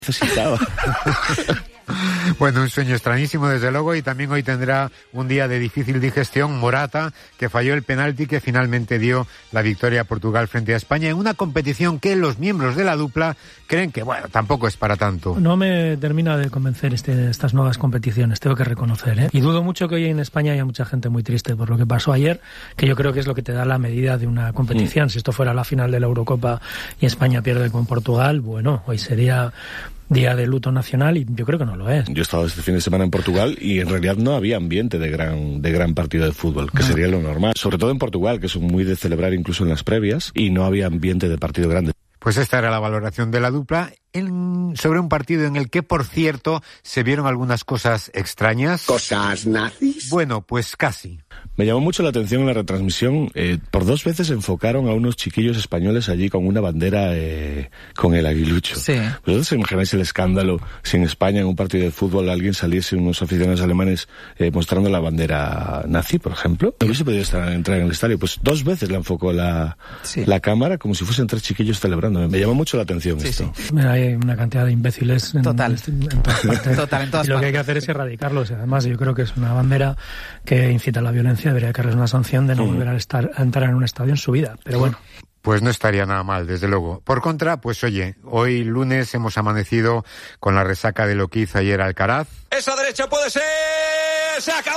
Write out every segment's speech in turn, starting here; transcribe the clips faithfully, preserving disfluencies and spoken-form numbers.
necesitaba. Bueno, un sueño extrañísimo desde luego, y también hoy tendrá un día de difícil digestión Morata, que falló el penalti que finalmente dio la victoria a Portugal frente a España en una competición que los miembros de la dupla creen que, bueno, tampoco es para tanto. No me termina de convencer este, estas nuevas competiciones, tengo que reconocer, ¿eh? Y dudo mucho que hoy en España haya mucha gente muy triste por lo que pasó ayer, que yo creo que es lo que te da la medida de una competición. Mm. Si esto fuera la final de la Eurocopa y España pierde con Portugal, bueno, hoy sería día de luto nacional, y yo creo que no lo es. Yo he estado este fin de semana en Portugal y en realidad no había ambiente de gran de gran partido de fútbol, que no. sería lo normal. Sobre todo en Portugal, que son muy de celebrar incluso en las previas, y no había ambiente de partido grande. Pues esta era la valoración de la dupla en, sobre un partido en el que, por cierto, se vieron algunas cosas extrañas. ¿Cosas nazis? Bueno, pues casi. Me llamó mucho la atención en la retransmisión. Eh, por dos veces enfocaron a unos chiquillos españoles allí con una bandera eh, con el aguilucho. Sí. ¿Vosotros os imagináis el escándalo si en España, en un partido de fútbol, alguien saliese, unos aficionados alemanes, eh, mostrando la bandera nazi, por ejemplo? No hubiese podido estar, entrar en el estadio. Pues dos veces la enfocó la, sí. la cámara como si fuesen tres chiquillos celebrando. Me llamó mucho la atención sí, esto. Sí. Hay una cantidad de imbéciles en, Total. en, en todas partes. Total, en todas y lo partes. que hay que hacer es erradicarlos. Además, yo creo que es una bandera que incita a la violencia. Debería caerles una sanción de no volver a, estar, a entrar en un estadio en su vida. Pero bueno. Pues no estaría nada mal, desde luego. Por contra, pues oye, hoy lunes hemos amanecido con la resaca de lo que hizo ayer Alcaraz. ¡Esa derecha puede ser! ¡Se acabó!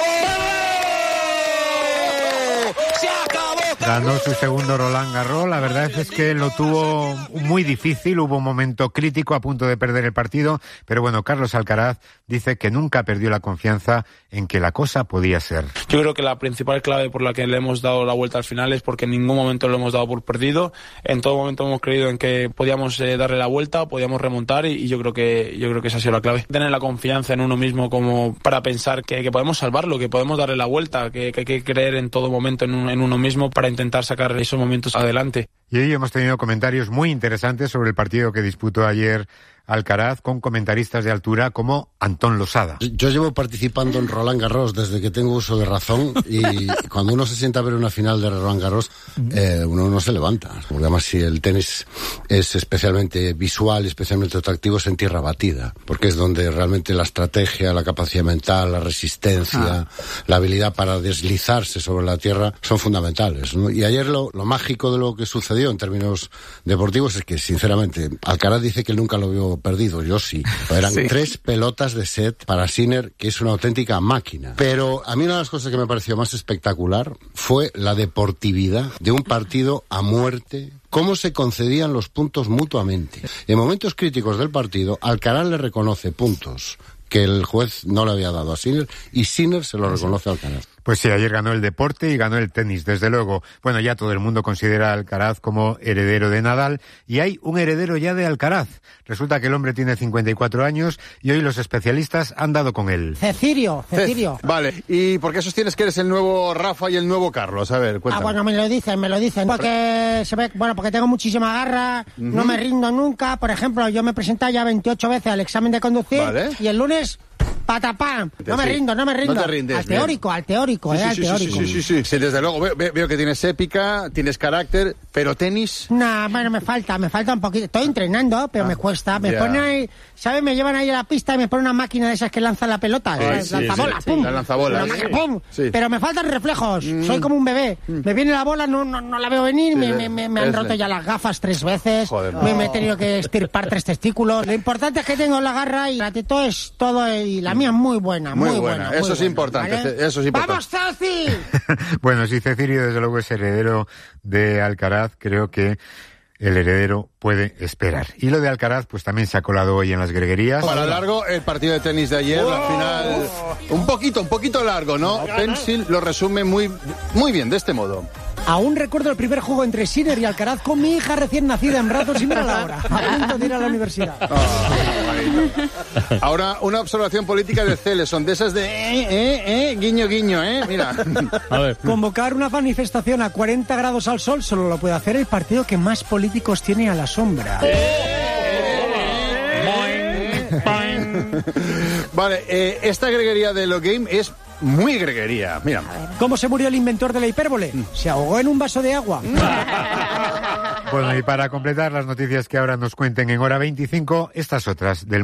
¡Se acabó! Ganó su segundo Roland Garros. La verdad es que lo tuvo muy difícil. Hubo un momento crítico a punto de perder el partido. Pero bueno, Carlos Alcaraz dice que nunca perdió la confianza en que la cosa podía ser. Yo creo que la principal clave por la que le hemos dado la vuelta al final es porque en ningún momento lo hemos dado por perdido. En todo momento hemos creído en que podíamos eh, darle la vuelta, podíamos remontar, y, y yo creo que yo creo que esa ha sido la clave. Tener la confianza en uno mismo como para pensar que, que podemos salvarlo, que podemos darle la vuelta, que, que hay que creer en todo momento en, un, en uno mismo para intentar sacar esos momentos adelante. Y hoy hemos tenido comentarios muy interesantes sobre el partido que disputó ayer Alcaraz, con comentaristas de altura como Antón Losada. Yo llevo participando en Roland Garros desde que tengo uso de razón, y cuando uno se sienta a ver una final de Roland Garros, eh, uno no se levanta. Porque además, si el tenis es especialmente visual, especialmente atractivo, es en tierra batida, porque es donde realmente la estrategia, la capacidad mental, la resistencia, ah. la habilidad para deslizarse sobre la tierra son fundamentales, ¿no? Y ayer lo, lo mágico de lo que sucedió en términos deportivos es que, sinceramente, Alcaraz dice que él nunca lo vio perdido, yo sí. Eran sí. tres pelotas de set para Sinner, que es una auténtica máquina. Pero a mí una de las cosas que me pareció más espectacular fue la deportividad de un partido a muerte, cómo se concedían los puntos mutuamente. En momentos críticos del partido, Alcaraz le reconoce puntos que el juez no le había dado a Sinner, y Sinner se lo reconoce a Alcaraz. Pues sí, ayer ganó el deporte y ganó el tenis, desde luego. Bueno, ya todo el mundo considera a Alcaraz como heredero de Nadal, y hay un heredero ya de Alcaraz. Resulta que el hombre tiene cincuenta y cuatro años y hoy los especialistas han dado con él. Cecilio, Cecilio. Vale, ¿y por qué sostienes que eres el nuevo Rafa y el nuevo Carlos? A ver, cuéntame. Ah, bueno, me lo dicen, me lo dicen. Porque se ve, bueno, porque tengo muchísima garra, uh-huh. no me rindo nunca. Por ejemplo, yo me he presentado ya veintiocho veces al examen de conducir, ¿vale? Y el lunes... patapam, no me rindo, no me rindo. No te rindes, al teórico, bien. al teórico, sí, eh, sí, al sí, teórico. Sí, sí, sí, sí, sí, desde luego, veo, veo que tienes épica, tienes carácter, pero tenis... Nah, bueno, me falta, me falta un poquito. Estoy entrenando, pero ah, me cuesta. Me yeah. ponen ahí, ¿sabes? Me llevan ahí a la pista y me ponen una máquina de esas que lanzan la pelota. Sí, sí, lanzabolas, sí, pum. Sí, la lanzabolas. Sí. Pum. Sí. Pero me faltan reflejos. Mm. Soy como un bebé. Mm. Me viene la bola, no, no, no la veo venir, sí, me, me, me, me han roto le... ya las gafas tres veces. Joder, me, no. me he tenido que estirpar tres testículos. Lo importante es que tengo la garra y la teto es todo, y la mía es muy buena, muy, muy buena. buena. Eso muy es buena, importante, ¿vale? eso es importante. ¡Vamos, Ceci! Bueno, si Cecilio desde luego es heredero de Alcaraz, creo que el heredero puede esperar. Y lo de Alcaraz, pues también se ha colado hoy en las greguerías. Para largo, el partido de tenis de ayer, oh, la final... Uf. Un poquito, un poquito largo, ¿no? Pencil lo resume muy, muy bien, de este modo. Aún recuerdo el primer juego entre Sinner y Alcaraz con mi hija recién nacida en brazos y mira la hora, a punto de ir a la universidad. Oh, ahora, una observación política de Celeson, de esas de eh, eh, eh, guiño, guiño, eh, mira. A ver. Convocar una manifestación a cuarenta grados al sol solo lo puede hacer el partido que más políticos tiene a la sombra. Vale, eh, esta greguería de Lo Game es muy greguería. Mira. ¿Cómo se murió el inventor de la hipérbole? Se ahogó en un vaso de agua. Bueno, y para completar las noticias que ahora nos cuenten en hora veinticinco, estas otras del